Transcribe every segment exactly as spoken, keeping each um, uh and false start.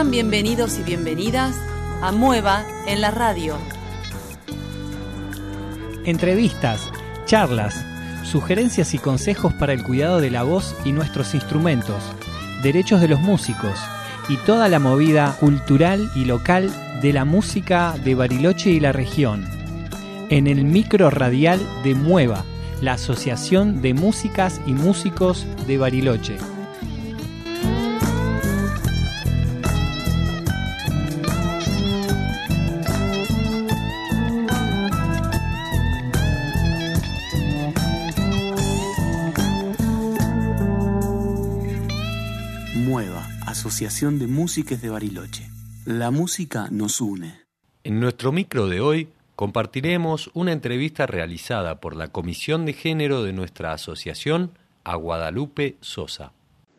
Sean bienvenidos y bienvenidas a Mueva en la radio. Entrevistas, charlas, sugerencias y consejos para el cuidado de la voz y nuestros instrumentos, derechos de los músicos y toda la movida cultural y local de la música de Bariloche y la región. En el micro radial de Mueva, la Asociación de Músicas y Músicos de Bariloche. Mueva, Asociación de Músicos de Bariloche. La música nos une. En nuestro micro de hoy compartiremos una entrevista realizada por la Comisión de Género de nuestra asociación a Guadalupe Sosa.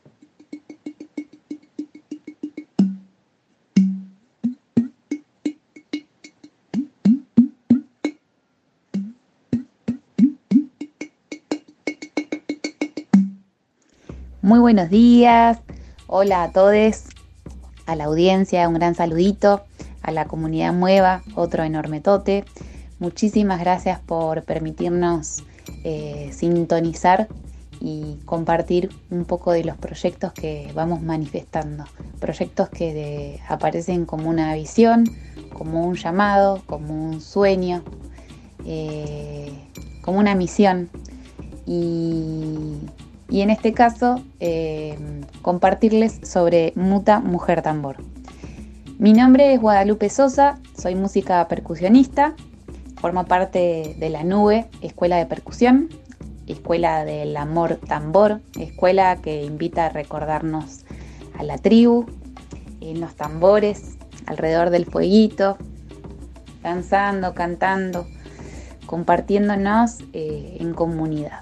Muy buenos días, hola a todos, a la audiencia, un gran saludito, a la comunidad Mueva, otro enorme tote. Muchísimas gracias por permitirnos eh, sintonizar y compartir un poco de los proyectos que vamos manifestando. Proyectos que de, aparecen como una visión, como un llamado, como un sueño, eh, como una misión. Y, y en este caso, eh, compartirles sobre Muta Mujer Tambor. Mi nombre es Guadalupe Sosa, soy música percusionista, formo parte de la Nube, Escuela de Percusión, Escuela del Amor Tambor, escuela que invita a recordarnos a la tribu, en los tambores, alrededor del fueguito, danzando, cantando, compartiéndonos eh, en comunidad.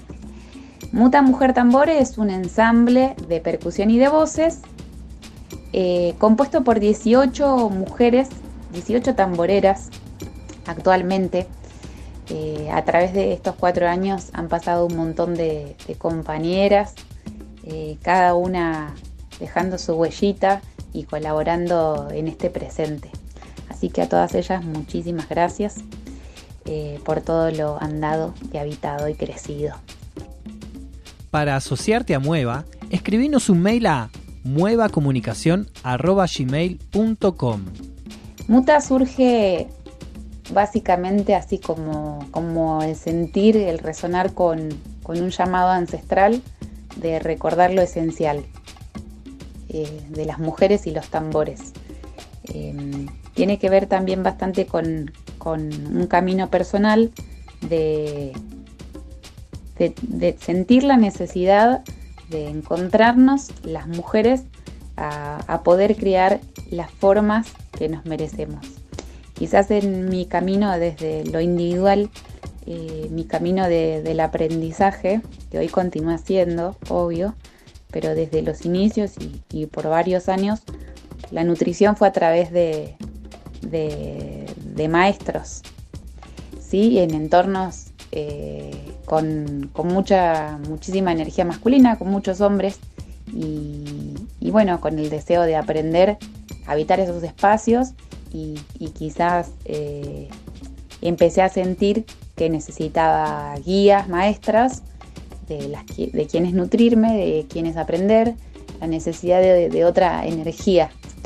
Muta Mujer Tambor es un ensamble de percusión y de voces Eh, compuesto por dieciocho mujeres, dieciocho tamboreras actualmente. Eh, a través de estos cuatro años han pasado un montón de, de compañeras, eh, cada una dejando su huellita y colaborando en este presente. Así que a todas ellas muchísimas gracias eh, por todo lo andado y habitado y crecido. Para asociarte a Mueva, escribinos un mail a muevacomunicación arroba gmail punto com. Muta surge básicamente así como, como el sentir, el resonar con, con un llamado ancestral de recordar lo esencial eh, de las mujeres y los tambores. Eh, tiene que ver también bastante con, con un camino personal de, de, de sentir la necesidad de encontrarnos las mujeres a, a poder crear las formas que nos merecemos. Quizás en mi camino desde lo individual, eh, mi camino de, del aprendizaje, que hoy continúa siendo, obvio, pero desde los inicios y, y por varios años, la nutrición fue a través de, de, de maestros, ¿sí? En entornos Eh, con, con mucha, muchísima energía masculina, con muchos hombres y, y bueno, con el deseo de aprender a habitar esos espacios y, y quizás eh, empecé a sentir que necesitaba guías, maestras, de, las, de quienes nutrirme, de quienes aprender, la necesidad de, de otra energía.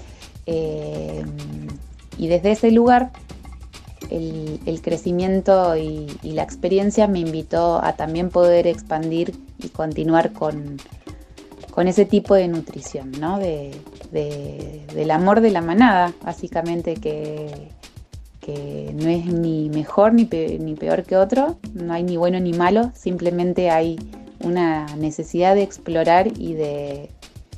Eh, y desde ese lugar El, el crecimiento y, y la experiencia me invitó a también poder expandir y continuar con, con ese tipo de nutrición, ¿no? De, de, del amor de la manada, básicamente, que, que no es ni mejor ni, pe, ni peor que otro, no hay ni bueno ni malo, simplemente hay una necesidad de explorar y de,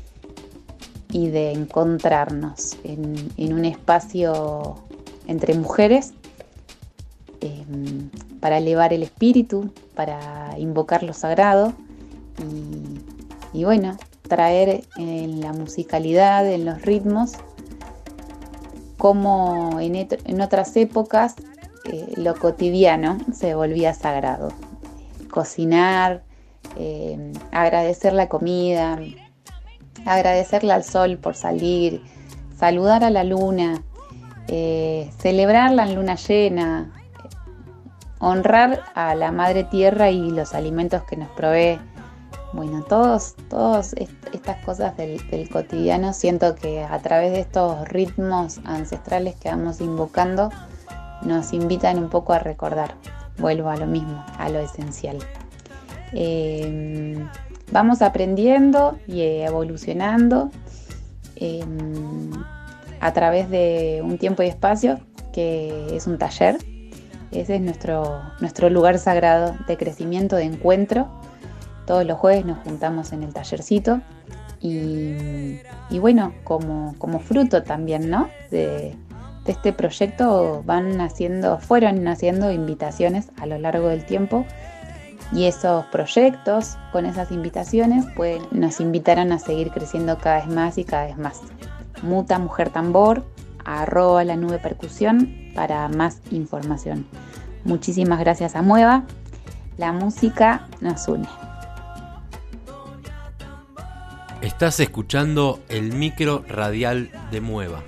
y de encontrarnos en, en un espacio entre mujeres, Eh, para elevar el espíritu, para invocar lo sagrado y, y bueno, traer en la musicalidad, en los ritmos, como en, et- en otras épocas eh, lo cotidiano se volvía sagrado. Cocinar, eh, agradecer la comida, agradecerle al sol por salir, saludar a la luna, eh, celebrarla en luna llena, honrar a la madre tierra y los alimentos que nos provee. Bueno, todos, todas est- estas cosas del, del cotidiano, siento que a través de estos ritmos ancestrales que vamos invocando, nos invitan un poco a recordar. Vuelvo a lo mismo, a lo esencial. Eh, vamos aprendiendo y evolucionando eh, a través de un tiempo y espacio que es un taller. Ese es nuestro, nuestro lugar sagrado de crecimiento, de encuentro. Todos los jueves nos juntamos en el tallercito y, y bueno, como, como fruto también, ¿no? de, de este proyecto van naciendo, fueron naciendo invitaciones a lo largo del tiempo, y esos proyectos con esas invitaciones pues, nos invitaron a seguir creciendo cada vez más y cada vez más. Muta Mujer Tambor, arroba la nube percusión para más información. Muchísimas gracias a Mueva, la música nos une. Estás escuchando el micro radial de Mueva.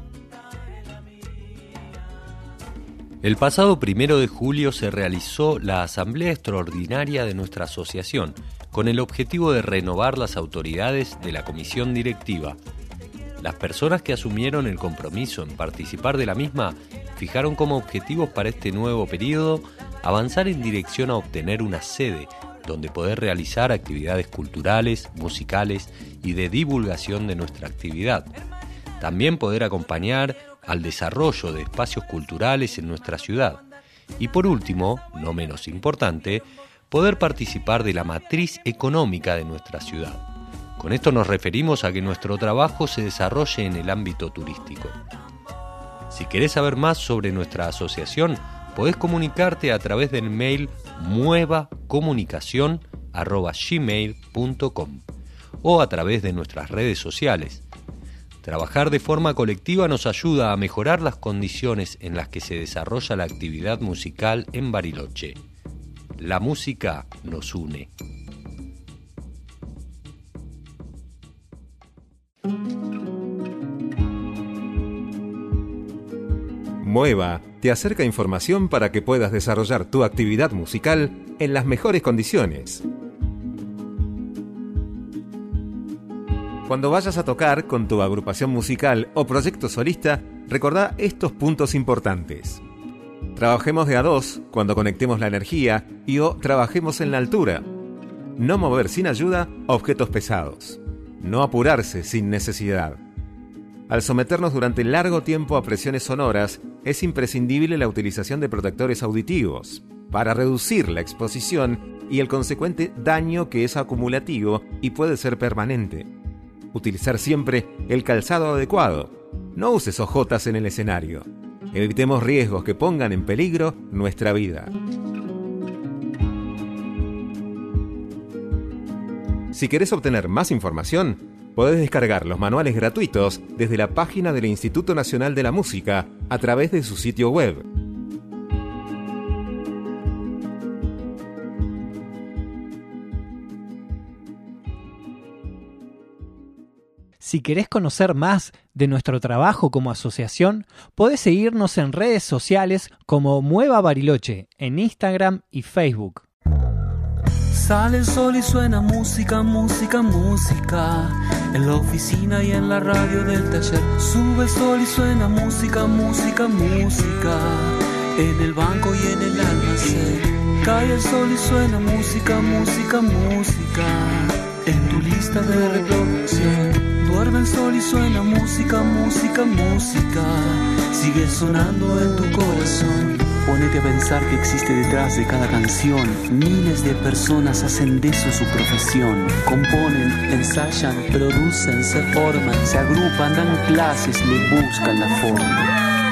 El pasado primero de julio se realizó la asamblea extraordinaria de nuestra asociación con el objetivo de renovar las autoridades de la comisión directiva. Las personas que asumieron el compromiso en participar de la misma fijaron como objetivos para este nuevo periodo avanzar en dirección a obtener una sede donde poder realizar actividades culturales, musicales y de divulgación de nuestra actividad. También poder acompañar al desarrollo de espacios culturales en nuestra ciudad. Y por último, no menos importante, poder participar de la matriz económica de nuestra ciudad. Con esto nos referimos a que nuestro trabajo se desarrolle en el ámbito turístico. Si querés saber más sobre nuestra asociación, podés comunicarte a través del mail muevacomunicación arroba gmail punto com o a través de nuestras redes sociales. Trabajar de forma colectiva nos ayuda a mejorar las condiciones en las que se desarrolla la actividad musical en Bariloche. La música nos une. Mueva te acerca información para que puedas desarrollar tu actividad musical en las mejores condiciones. Cuando vayas a tocar con tu agrupación musical o proyecto solista, recordá estos puntos importantes. Trabajemos de a dos cuando conectemos la energía y o trabajemos en la altura. No mover sin ayuda objetos pesados. No apurarse sin necesidad. Al someternos durante largo tiempo a presiones sonoras, es imprescindible la utilización de protectores auditivos para reducir la exposición y el consecuente daño que es acumulativo y puede ser permanente. Utilizar siempre el calzado adecuado. No uses ojotas en el escenario. Evitemos riesgos que pongan en peligro nuestra vida. Si querés obtener más información, podés descargar los manuales gratuitos desde la página del Instituto Nacional de la Música a través de su sitio web. Si querés conocer más de nuestro trabajo como asociación, podés seguirnos en redes sociales como Mueva Bariloche, en Instagram y Facebook. Sale el sol y suena música, música, música. En la oficina y en la radio del taller. Sube el sol y suena música, música, música. En el banco y en el almacén. Cae el sol y suena música, música, música. En tu lista de reproducción. Duerme el sol y suena música, música, música. Sigue sonando en tu corazón. Ponete a pensar que existe detrás de cada canción. Miles de personas hacen de eso su profesión. Componen, ensayan, producen, se forman, se agrupan, dan clases, le buscan la forma.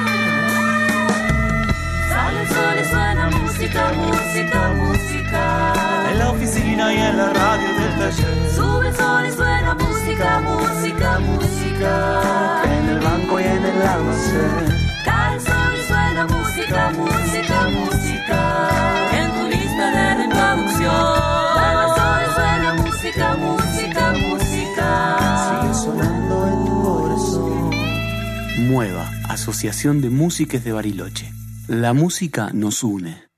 Sale el sol y suena música, música, música. En la oficina y en la radio del taller. Sube el sol y suena música, música, música. En el banco y en el almacén. Cae el sol y suena música, música, música. En tu lista de reproducción. Duerme el sol y suena música, música, música. Sigue sonando en tu corazón. Mueva, Asociación de Músiques de Bariloche. La música nos une.